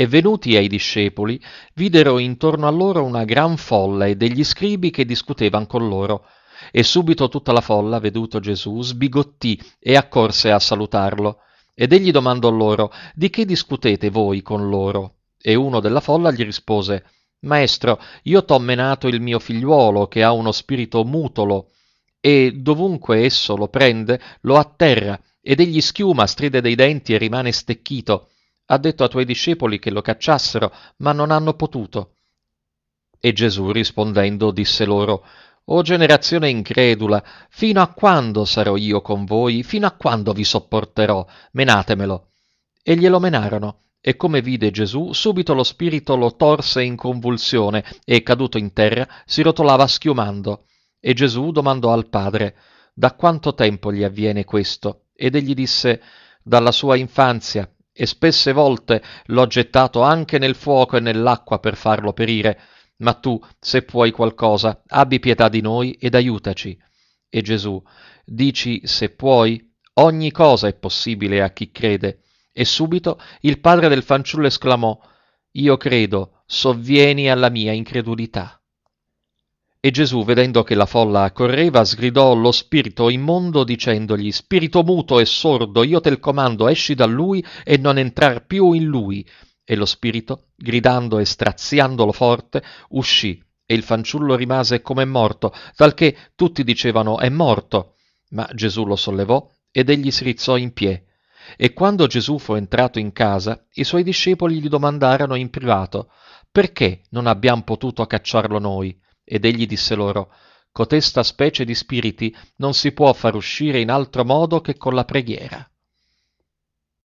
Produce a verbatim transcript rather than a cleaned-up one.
E venuti ai discepoli, videro intorno a loro una gran folla e degli scribi che discutevan con loro. E subito tutta la folla, veduto Gesù, sbigottì e accorse a salutarlo. Ed egli domandò loro: di che discutete voi con loro? E uno della folla gli rispose: Maestro, io t'ho menato il mio figliuolo che ha uno spirito mutolo, e dovunque esso lo prende, lo atterra, ed egli schiuma, stride dei denti e rimane stecchito. Ha detto ai tuoi discepoli che lo cacciassero, ma non hanno potuto. E Gesù rispondendo disse loro: O generazione incredula, fino a quando sarò io con voi? Fino a quando vi sopporterò? Menatemelo. E glielo menarono. E come vide Gesù, subito lo spirito lo torse in convulsione e, caduto in terra, si rotolava schiumando. E Gesù domandò al padre: Da quanto tempo gli avviene questo? Ed egli disse: Dalla sua infanzia, e spesse volte l'ho gettato anche nel fuoco e nell'acqua per farlo perire. Ma tu, se puoi qualcosa, abbi pietà di noi ed aiutaci. E Gesù: Dici se puoi? Ogni cosa è possibile a chi crede. E subito il padre del fanciullo esclamò: Io credo, sovvieni alla mia incredulità. E Gesù, vedendo che la folla accorreva, sgridò lo spirito immondo dicendogli: Spirito muto e sordo, io te il comando, esci da lui e non entrar più in lui. E lo spirito, gridando e straziandolo forte, uscì, e il fanciullo rimase come morto, talché tutti dicevano: È morto. Ma Gesù lo sollevò ed egli si rizzò in piedi. E quando Gesù fu entrato in casa, i suoi discepoli gli domandarono in privato: Perché non abbiamo potuto cacciarlo noi? Ed egli disse loro: Cotesta specie di spiriti non si può far uscire in altro modo che con la preghiera.